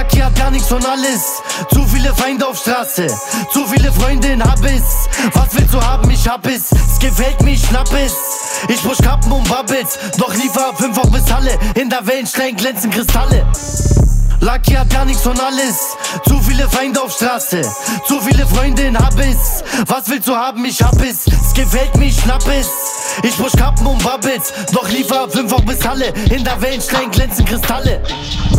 Lucky hat gar nichts und alles. Zu viele Feinde auf Straße, zu viele Freunde in Habis. Was willst du haben, ich hab es. Es gefällt mir, ich schnapp es. Ich push Kappen und Bubbles, doch liefer 5 auch bis Halle. In der Wellenstein glänzen Kristalle. Lucky hat gar nichts und alles. Zu viele Feinde auf Straße, zu viele Freunde in Habis. Was willst du haben, ich hab es. Es gefällt mir, ich schnapp es. Ich push Kappen und Bubbles, doch liefer 5 auch bis Halle. In der Wellenstein glänzen Kristalle.